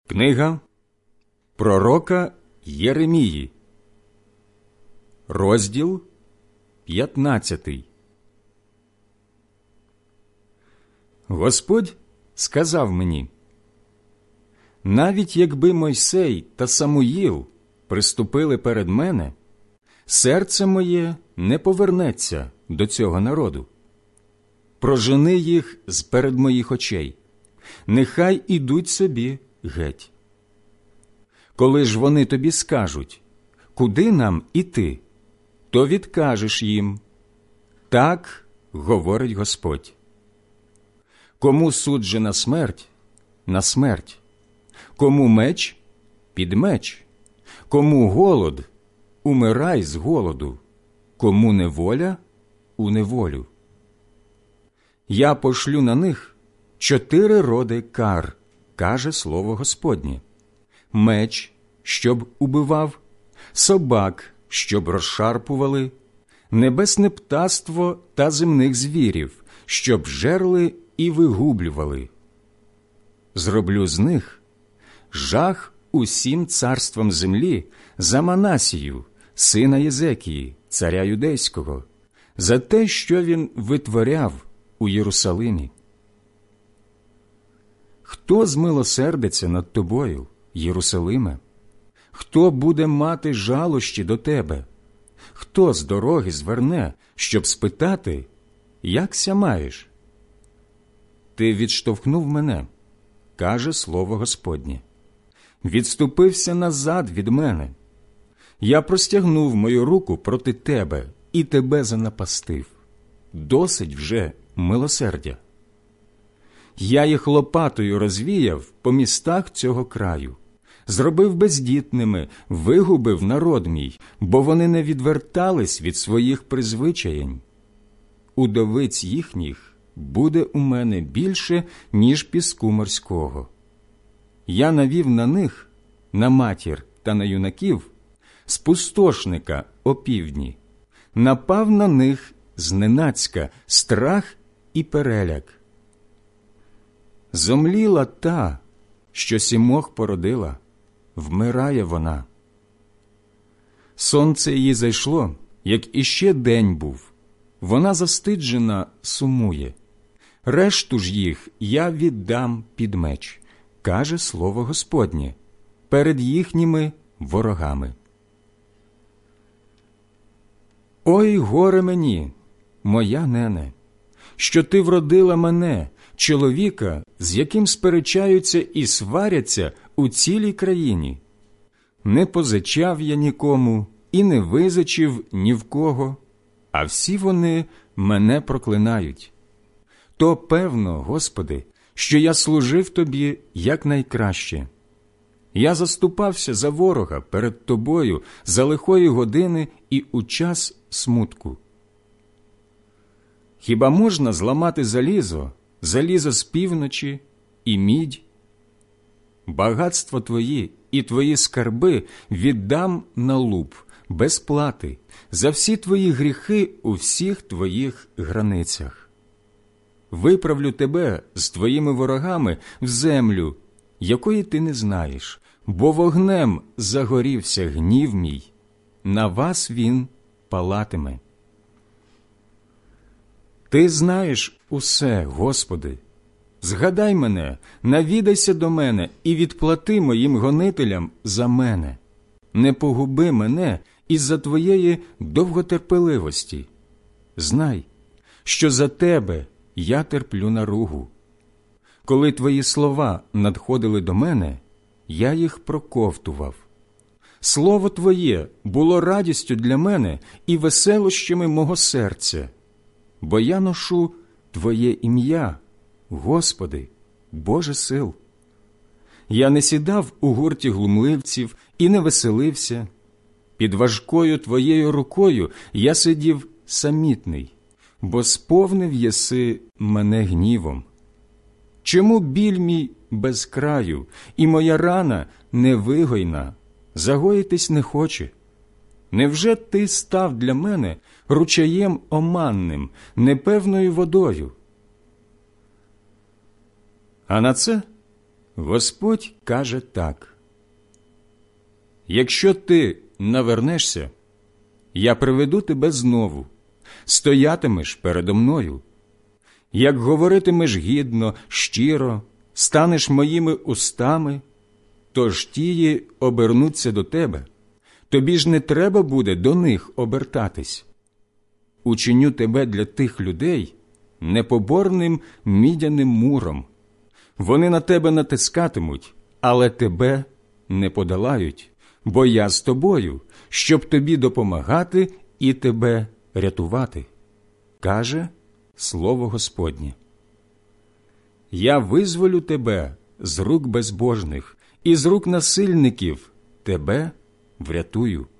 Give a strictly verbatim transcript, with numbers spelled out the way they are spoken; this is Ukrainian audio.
Книга пророка Єремії, розділ п'ятнадцятий. Господь сказав мені: навіть якби Мойсей та Самуїл приступили перед мене, серце моє не повернеться до цього народу. Прожени їх з-перед моїх очей, нехай ідуть собі геть. Коли ж вони тобі скажуть: куди нам іти, то відкажеш їм: так говорить Господь. Кому суджена смерть – на смерть, кому меч – під меч, кому голод – умирай з голоду, кому неволя – у неволю. Я пошлю на них чотири роди кар, каже слово Господнє: меч, щоб убивав, собак, щоб розшарпували, небесне птаство та земних звірів, щоб жерли і вигублювали. Зроблю з них жах усім царствам землі за Манасію, сина Єзекії, царя юдейського, за те, що він витворяв у Єрусалимі. Хто змилосердиться над тобою, Єрусалиме? Хто буде мати жалощі до тебе? Хто з дороги зверне, щоб спитати: як-ся маєш? Ти відштовхнув мене, каже слово Господнє, відступився назад від мене. Я простягнув мою руку проти тебе і тебе занапастив. Досить вже милосердя. Я їх лопатою розвіяв по містах цього краю, зробив бездітними, вигубив народ мій, бо вони не відвертались від своїх призвичаєнь. Удовиць їхніх буде у мене більше, ніж піску морського. Я навів на них, на матір та на юнаків, спустошника опівдні, напав на них зненацька страх і переляк. Зомліла та, що сімох породила, вмирає вона. Сонце її зайшло, як іще день був, вона застиджена сумує. Решту ж їх я віддам під меч, каже слово Господнє, перед їхніми ворогами. Ой, горе мені, моя нене, що ти вродила мене, чоловіка, з яким сперечаються і сваряться у цілій країні. Не позичав я нікому і не визичив ні в кого, а всі вони мене проклинають. То певно, Господи, що я служив Тобі якнайкраще. Я заступався за ворога перед Тобою за лихої години і у час смутку. Хіба можна зламати залізо, залізо з півночі і мідь? Багатство Твої і Твої скарби віддам на луп, без плати, за всі Твої гріхи у всіх Твоїх границях. Виправлю тебе з твоїми ворогами в землю, якої ти не знаєш, бо вогнем загорівся гнів мій, на вас він палатиме. Ти знаєш усе, Господи. Згадай мене, навідайся до мене і відплати моїм гонителям за мене. Не погуби мене із-за Твоєї довготерпеливості. Знай, що за Тебе я терплю наругу. Коли Твої слова надходили до мене, я їх проковтував. Слово Твоє було радістю для мене і веселощами мого серця, бо я ношу Твоє ім'я, Господи, Боже сил. Я не сідав у гурті глумливців і не веселився. Під важкою Твоєю рукою я сидів самітний, бо сповнив єси мене гнівом. Чому біль мій без краю, і моя рана невигойна, загоїтись не хоче? Невже ти став для мене ручаєм оманним, непевною водою? А на це Господь каже так: «Якщо ти навернешся, я приведу тебе знову, стоятимеш передо мною. Як говоритимеш гідно, щиро, станеш моїми устами, тож тії обернуться до тебе, тобі ж не треба буде до них обертатись. Учиню тебе для тих людей непоборним мідяним муром. Вони на тебе натискатимуть, але тебе не подолають, бо я з тобою, щоб тобі допомагати і тебе рятувати», – каже Слово Господнє. «Я визволю тебе з рук безбожних і з рук насильників тебе врятую».